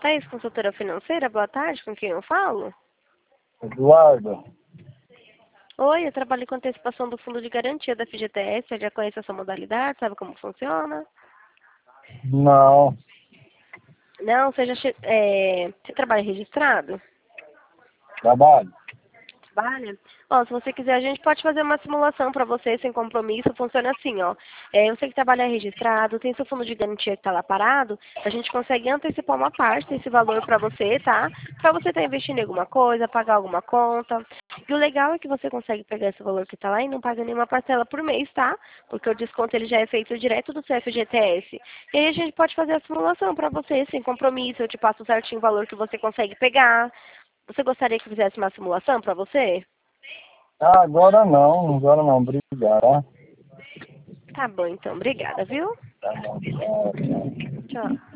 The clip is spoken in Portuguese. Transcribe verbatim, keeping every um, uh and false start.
Thaís, consultora financeira, boa tarde, com quem eu falo? Eduardo. Oi, eu trabalho com antecipação do Fundo de Garantia da F G T S, eu já conheço essa modalidade, sabe como funciona? Não. Não, você já che... é... você trabalha registrado? Trabalho. Trabalha? Ó, se você quiser, a gente pode fazer uma simulação para você sem compromisso. Funciona assim, ó. É, eu sei que trabalha registrado, tem seu fundo de garantia que está lá parado, a gente consegue antecipar uma parte desse valor para você, tá? Para você estar investindo em alguma coisa, pagar alguma conta. E o legal é que você consegue pegar esse valor que está lá e não paga nenhuma parcela por mês, tá? Porque o desconto ele já é feito direto do seu F G T S. E aí a gente pode fazer a simulação para você, sem compromisso. Eu te passo certinho o valor que você consegue pegar. Você gostaria que fizesse uma simulação para você? Ah, agora não. Agora não. Obrigado. Tá bom, então. Obrigada, viu? Tá bom. Tchau. Tchau.